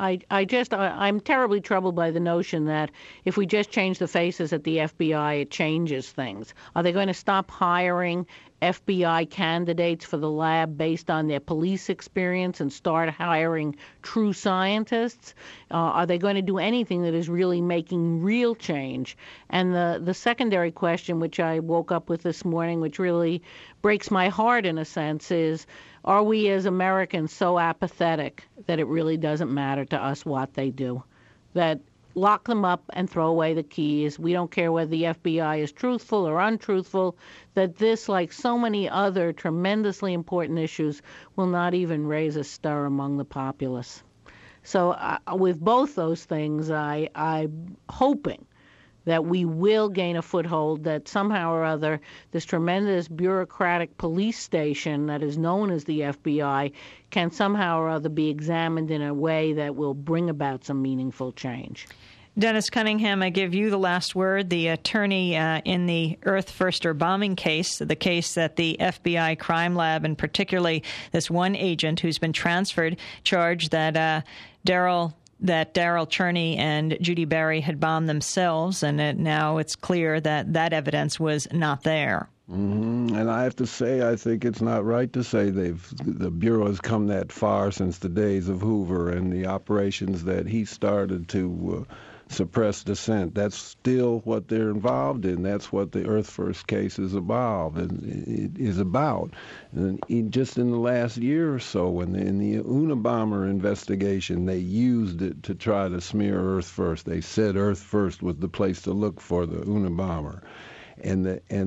I'm terribly troubled by the notion that if we just change the faces at the FBI, it changes things. Are they going to stop hiring FBI candidates for the lab based on their police experience and start hiring true scientists? Are they going to do anything that is really making real change? And the secondary question, which I woke up with this morning, which really breaks my heart in a sense, is, are we as Americans so apathetic that it really doesn't matter to us what they do? That lock them up and throw away the keys. We don't care whether the FBI is truthful or untruthful, that this, like so many other tremendously important issues, will not even raise a stir among the populace. So with both those things, I'm hoping that we will gain a foothold, that somehow or other this tremendous bureaucratic police station that is known as the FBI can somehow or other be examined in a way that will bring about some meaningful change. Dennis Cunningham, I give you the last word, the attorney in the Earth Firster bombing case, the case that the FBI crime lab, and particularly this one agent who's been transferred, charged that Daryl Cherney and Judy Barry had bombed themselves, and now it's clear that that evidence was not there. Mm-hmm. And I have to say, I think it's not right to say the Bureau has come that far since the days of Hoover and the operations that he started to suppress dissent. That's still what they're involved in. That's what the Earth First case is about. And just in the last year or so, in the Unabomber investigation, they used it to try to smear Earth First. They said Earth First was the place to look for the Unabomber, and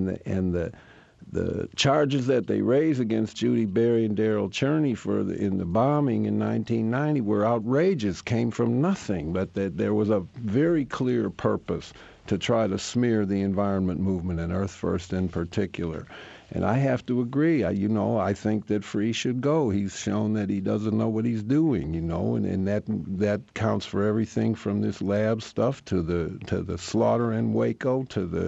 the charges that they raised against Judy Berry and Daryl Cherney in the bombing in 1990 were outrageous, came from nothing, but that there was a very clear purpose to try to smear the environment movement and Earth First in particular. And I have to agree. I think that Free should go. He's shown that he doesn't know what he's doing, and that counts for everything from this lab stuff to the slaughter in Waco to the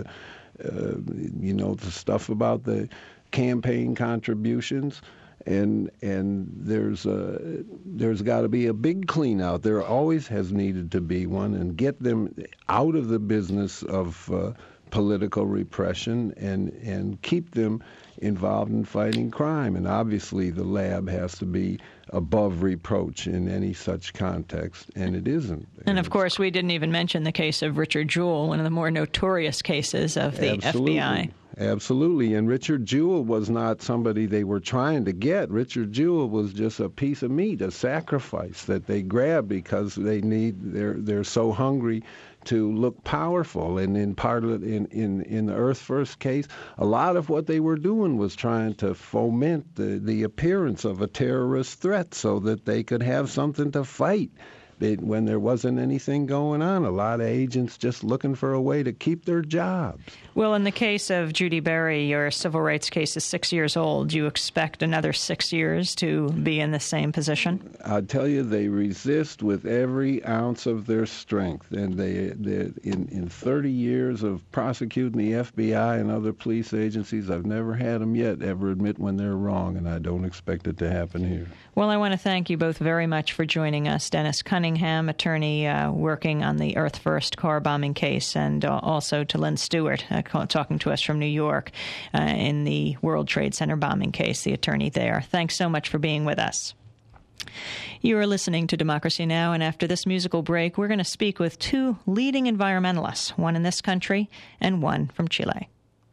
stuff about the campaign contributions, and there's got to be a big clean out. There always has needed to be one, and get them out of the business of political repression and keep them involved in fighting crime. And obviously the lab has to be above reproach in any such context, and it isn't. And of course, we didn't even mention the case of Richard Jewell, one of the more notorious cases of the FBI. Absolutely. And Richard Jewell was not somebody they were trying to get. Richard Jewell was just a piece of meat, a sacrifice that they grabbed because they're so hungry to look powerful. And in the Earth First case, a lot of what they were doing was trying to foment the appearance of a terrorist threat so that they could have something to fight when there wasn't anything going on. A lot of agents just looking for a way to keep their jobs. Well, in the case of Judy Berry, your civil rights case is 6 years old. Do you expect another 6 years to be in the same position? I tell you, they resist with every ounce of their strength. And in 30 years of prosecuting the FBI and other police agencies, I've never had them yet ever admit when they're wrong, and I don't expect it to happen here. Well, I want to thank you both very much for joining us. Dennis Cunningham, attorney working on the Earth First car bombing case, and also to Lynn Stewart, talking to us from New York in the World Trade Center bombing case, the attorney there. Thanks so much for being with us. You are listening to Democracy Now!, and after this musical break, we're going to speak with two leading environmentalists, one in this country and one from Chile.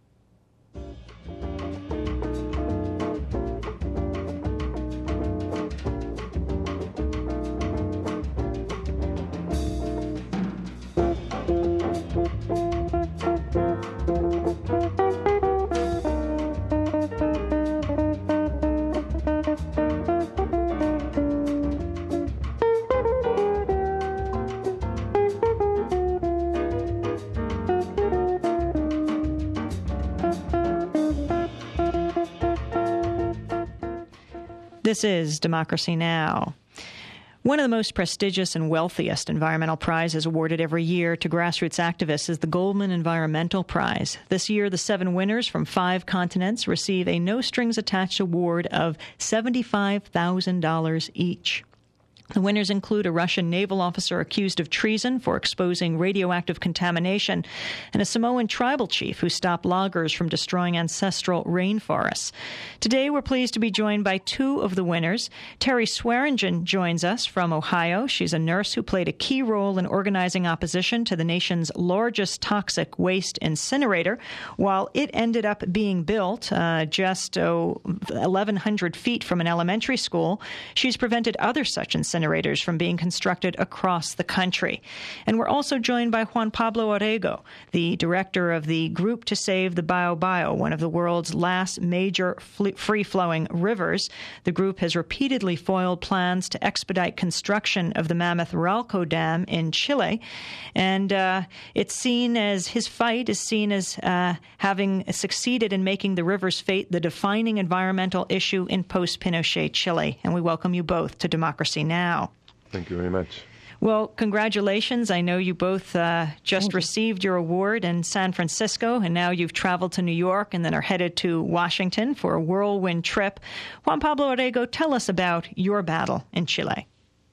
This is Democracy Now! One of the most prestigious and wealthiest environmental prizes awarded every year to grassroots activists is the Goldman Environmental Prize. This year, the 7 winners from 5 continents receive a no-strings-attached award of $75,000 each. The winners include a Russian naval officer accused of treason for exposing radioactive contamination and a Samoan tribal chief who stopped loggers from destroying ancestral rainforests. Today, we're pleased to be joined by 2 of the winners. Terry Swearingen joins us from Ohio. She's a nurse who played a key role in organizing opposition to the nation's largest toxic waste incinerator. While it ended up being built just 1,100 feet from an elementary school, she's prevented other such incinerators from being constructed across the country. And we're also joined by Juan Pablo Orrego, the director of the Group to Save the Biobío, one of the world's last major free-flowing rivers. The group has repeatedly foiled plans to expedite construction of the mammoth Ralco Dam in Chile, and his fight is seen as having succeeded in making the river's fate the defining environmental issue in post-Pinochet Chile. And we welcome you both to Democracy Now! Thank you very much. Well, congratulations. I know you both just received your award in San Francisco, and now you've traveled to New York and then are headed to Washington for a whirlwind trip. Juan Pablo Orrego, tell us about your battle in Chile.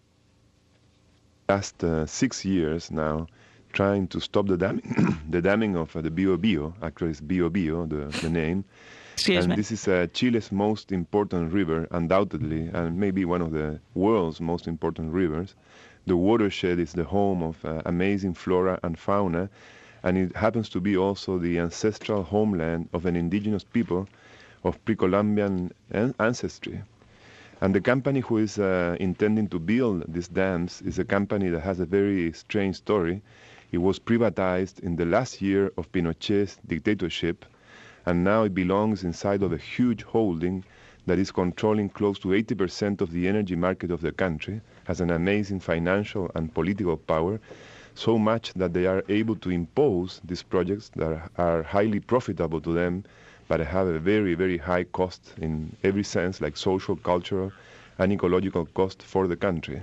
Last 6 years now, trying to stop the damming of the Biobío. Actually, it's Biobío, the name. Excuse me. This is Chile's most important river, undoubtedly, and maybe one of the world's most important rivers. The watershed is the home of amazing flora and fauna, and it happens to be also the ancestral homeland of an indigenous people of pre-Columbian ancestry. And the company who is intending to build these dams is a company that has a very strange story. It was privatized in the last year of Pinochet's dictatorship, and now it belongs inside of a huge holding that is controlling close to 80% of the energy market of the country, has an amazing financial and political power, so much that they are able to impose these projects that are highly profitable to them, but have a very, very high cost in every sense, like social, cultural, and ecological cost for the country.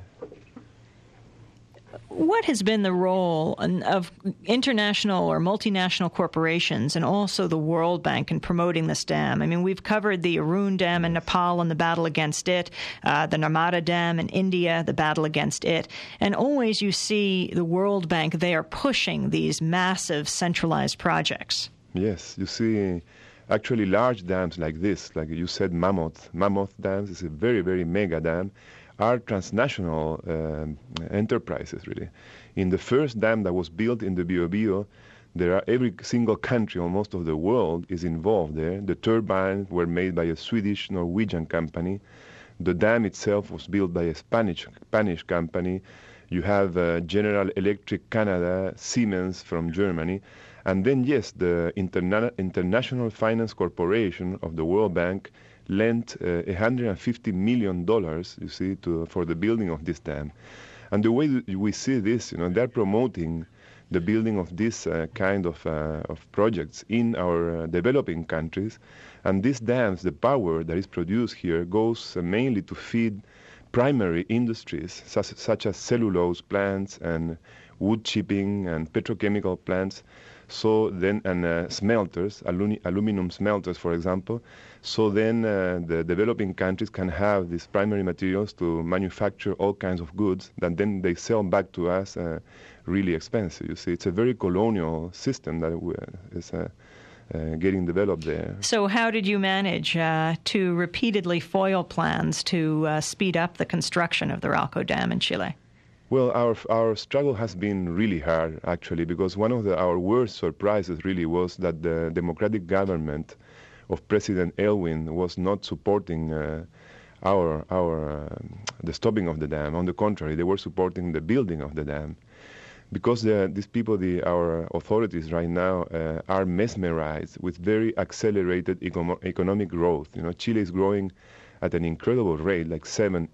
What has been the role of international or multinational corporations and also the World Bank in promoting this dam? I mean, we've covered the Arun Dam in Nepal and the battle against it, the Narmada Dam in India, the battle against it. And always you see the World Bank, they are pushing these massive centralized projects. Yes, you see actually large dams like this, like you said, Mammoth dams is a very, very mega dam, are transnational enterprises, really. In the first dam that was built in the Biobío, every single country, almost of the world, is involved there. The turbines were made by a Swedish-Norwegian company. The dam itself was built by a Spanish company. You have General Electric Canada, Siemens from Germany. And then, yes, the International Finance Corporation of the World Bank lent $150 million, you see, for the building of this dam. And the way we see this, they're promoting the building of this kind of projects in our developing countries. And these dams, the power that is produced here, goes mainly to feed primary industries such as cellulose plants and wood chipping and petrochemical plants. So then, and smelters, aluminum smelters, for example. So then the developing countries can have these primary materials to manufacture all kinds of goods that then they sell back to us really expensive. You see, it's a very colonial system that is getting developed there. So how did you manage to repeatedly foil plans to speed up the construction of the Ralco Dam in Chile? Well, our struggle has been really hard, actually, because one of our worst surprises really was that the democratic government of President Aylwin was not supporting the stopping of the dam. On the contrary, they were supporting the building of the dam. Because these people, our authorities right now, are mesmerized with very accelerated economic growth. Chile is growing at an incredible rate, like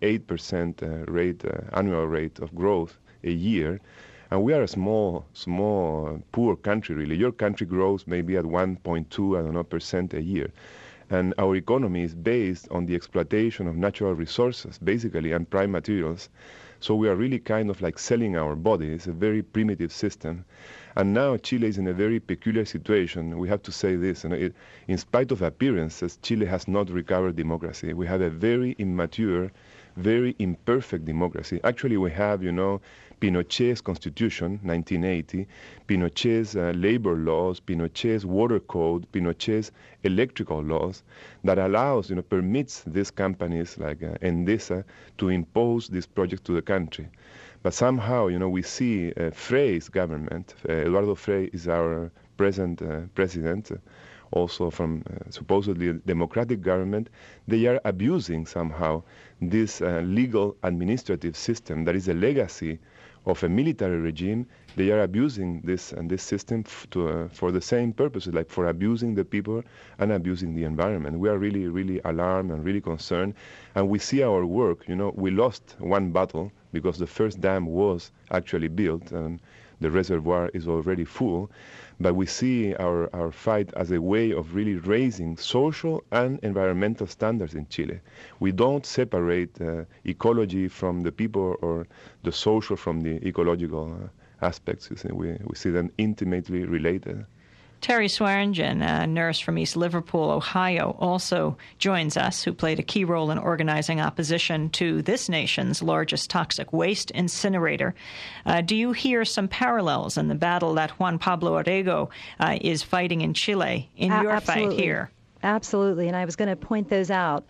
7-8% annual rate of growth a year. And we are a small, poor country, really. Your country grows maybe at 1.2% a year. And our economy is based on the exploitation of natural resources, basically, and prime materials. So we are really kind of like selling our body. It's a very primitive system. And now Chile is in a very peculiar situation. We have to say this. In spite of appearances, Chile has not recovered democracy. We have a very immature, very imperfect democracy. Actually, we have, Pinochet's constitution, 1980, Pinochet's labor laws, Pinochet's water code, Pinochet's electrical laws that allows, permits these companies like Endesa to impose these projects to the country. But somehow, we see Frey's government. Eduardo Frey is our present president, also from supposedly a democratic government. They are abusing somehow this legal administrative system that is a legacy of a military regime. They are abusing this system for the same purposes, like for abusing the people and abusing the environment. We are really, really alarmed and really concerned. And we see our work. We lost one battle because the first dam was actually built and the reservoir is already full. But we see our fight as a way of really raising social and environmental standards in Chile. We don't separate ecology from the people or the social from the ecological aspects. You see, we see them intimately related. Terry Swearingen, a nurse from East Liverpool, Ohio, also joins us, who played a key role in organizing opposition to this nation's largest toxic waste incinerator. Do you hear some parallels in the battle that Juan Pablo Orrego is fighting in Chile in your Absolutely. fight here? Absolutely, and I was going to point those out.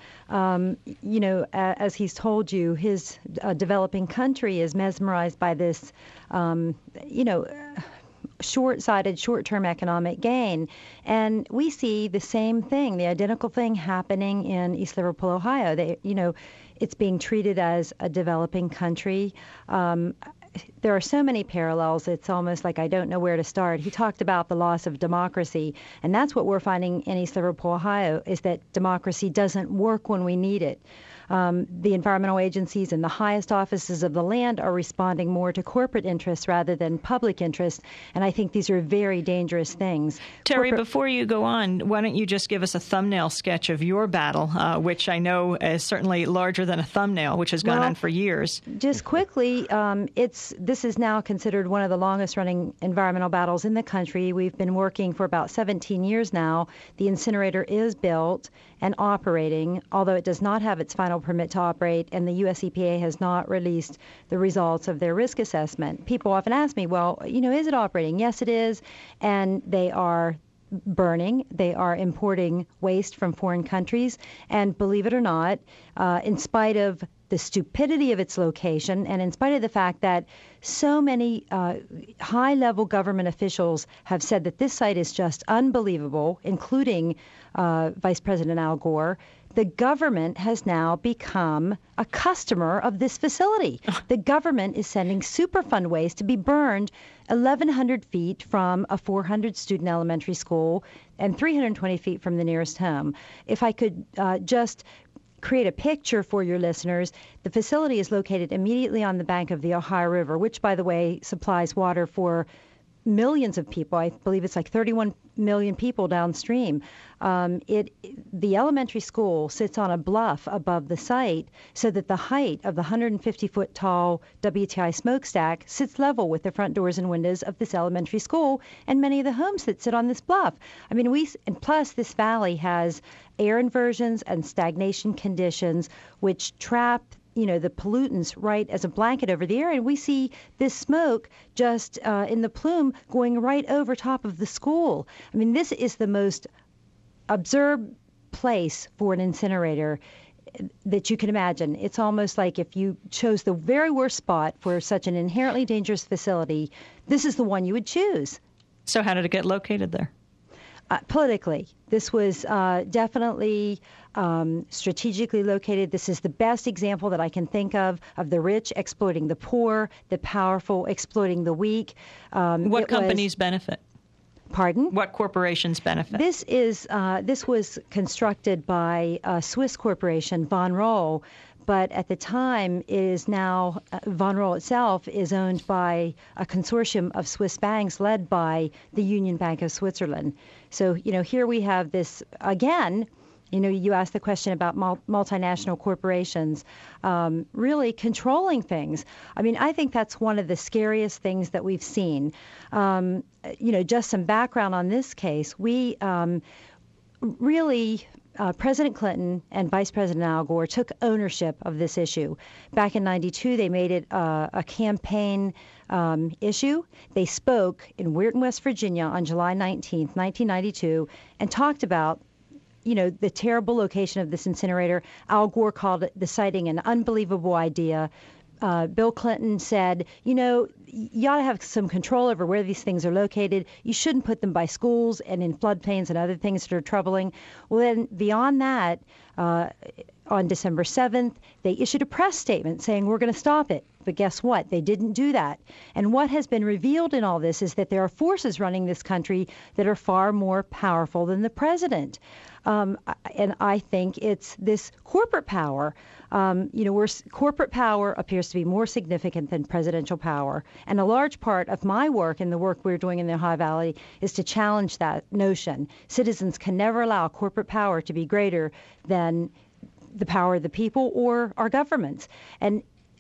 As he's told you, his developing country is mesmerized by this, short-sighted, short-term economic gain. And we see the same thing, the identical thing happening in East Liverpool, Ohio. It's being treated as a developing country. There are so many parallels, it's almost like I don't know where to start. He talked about the loss of democracy, and that's what we're finding in East Liverpool, Ohio, is that democracy doesn't work when we need it. The environmental agencies and the highest offices of the land are responding more to corporate interests rather than public interest, and I think these are very dangerous things. Terry, before you go on, why don't you just give us a thumbnail sketch of your battle, which I know is certainly larger than a thumbnail, which has gone on for years. Just quickly, this is now considered one of the longest-running environmental battles in the country. We've been working for about 17 years now. The incinerator is built and operating, although it does not have its final permit to operate, and the U.S. EPA has not released the results of their risk assessment. People often ask me, well, is it operating? Yes, it is, and they are burning. They are importing waste from foreign countries, and believe it or not, in spite of the stupidity of its location, and in spite of the fact that so many high-level government officials have said that this site is just unbelievable, including Vice President Al Gore, the government has now become a customer of this facility. The government is sending Superfund waste to be burned 1,100 feet from a 400-student elementary school and 320 feet from the nearest home. If I could just create a picture for your listeners, the facility is located immediately on the bank of the Ohio River, which, by the way, supplies water for millions of people. I believe it's like 31 million people downstream. The elementary school sits on a bluff above the site so that the height of the 150-foot tall WTI smokestack sits level with the front doors and windows of this elementary school and many of the homes that sit on this bluff. I mean, and plus this valley has air inversions and stagnation conditions which trap the pollutants right as a blanket over the area. And we see this smoke just in the plume going right over top of the school. I mean, this is the most absurd place for an incinerator that you can imagine. It's almost like if you chose the very worst spot for such an inherently dangerous facility, this is the one you would choose. So how did it get located there? Politically, this was definitely strategically located. This is the best example that I can think of the rich exploiting the poor, the powerful exploiting the weak. What companies benefit? Pardon? What corporations benefit? This was constructed by a Swiss corporation, Von Roll, but at the time it is now Von Roll itself is owned by a consortium of Swiss banks led by the Union Bank of Switzerland. So, here we have this again. You asked the question about multinational corporations really controlling things. I mean, I think that's one of the scariest things that we've seen. Just some background on this case. We President Clinton and Vice President Al Gore took ownership of this issue. Back in '92, they made it a campaign issue. They spoke in Weirton, West Virginia on July 19th, 1992, and talked about the terrible location of this incinerator. Al Gore called the siting an unbelievable idea. Bill Clinton said, you ought to have some control over where these things are located. You shouldn't put them by schools and in floodplains and other things that are troubling. Well, then beyond that, on December 7th, they issued a press statement saying we're going to stop it. But guess what? They didn't do that. And what has been revealed in all this is that there are forces running this country that are far more powerful than the president. And I think it's this corporate power. Where corporate power appears to be more significant than presidential power. And a large part of my work and the work we're doing in the Ohio Valley is to challenge that notion. Citizens can never allow corporate power to be greater than the power of the people or our governments. And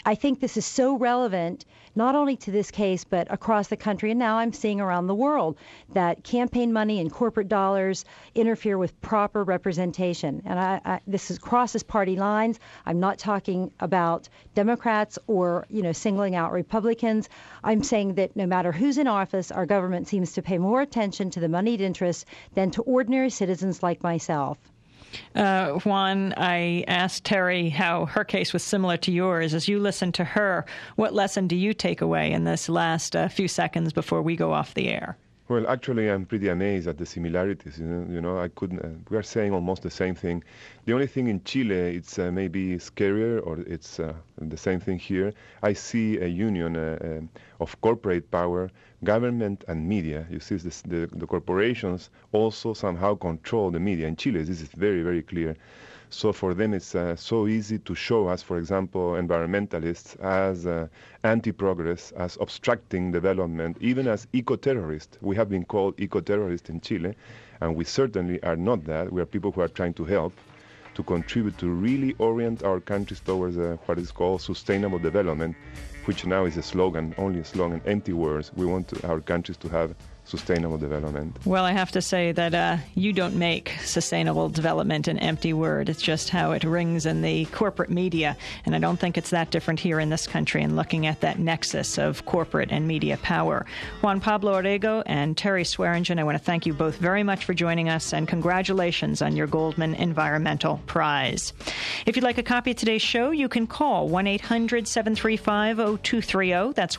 I think this is so relevant, not only to this case, but across the country, and now I'm seeing around the world, that campaign money and corporate dollars interfere with proper representation. And this crosses party lines. I'm not talking about Democrats or, singling out Republicans. I'm saying that no matter who's in office, our government seems to pay more attention to the moneyed interests than to ordinary citizens like myself. Juan, I asked Terry how her case was similar to yours. As you listen to her, what lesson do you take away in this last few seconds before we go off the air? Well, actually, I'm pretty amazed at the similarities. I couldn't. We are saying almost the same thing. The only thing in Chile, it's maybe scarier, or it's the same thing here. I see a union of corporate power, government, and media. You see, the corporations also somehow control the media. In Chile, this is very, very clear. So for them, it's so easy to show us, for example, environmentalists as anti-progress, as obstructing development, even as eco-terrorists. We have been called eco-terrorists in Chile, and we certainly are not that. We are people who are trying to help, to contribute, to really orient our countries towards what is called sustainable development, which now is a slogan, only a slogan, empty words. We want our countries to have sustainable development. Well, I have to say that you don't make sustainable development an empty word. It's just how it rings in the corporate media. And I don't think it's that different here in this country in looking at that nexus of corporate and media power. Juan Pablo Orrego and Terry Swearingen, I want to thank you both very much for joining us, and congratulations on your Goldman Environmental Prize. If you'd like a copy of today's show, you can call 1-800-735-0230. That's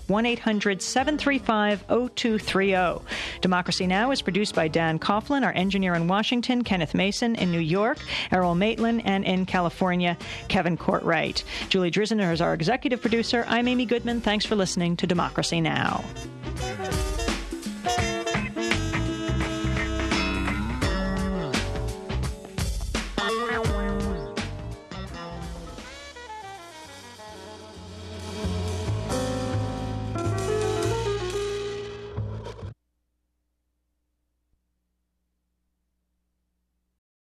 1-800-735-0230. Democracy Now! Is produced by Dan Coughlin, our engineer in Washington, Kenneth Mason in New York, Errol Maitland, and in California, Kevin Courtwright. Julie Drizner is our executive producer. I'm Amy Goodman. Thanks for listening to Democracy Now!